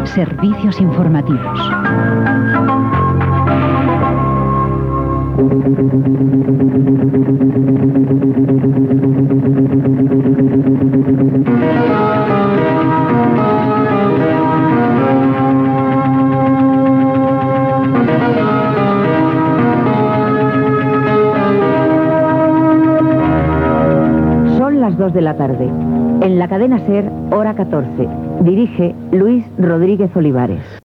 Servicios informativos. Son las 2 de la tarde. En la cadena SER, hora 14. Dirige Luis Rodríguez Olivares.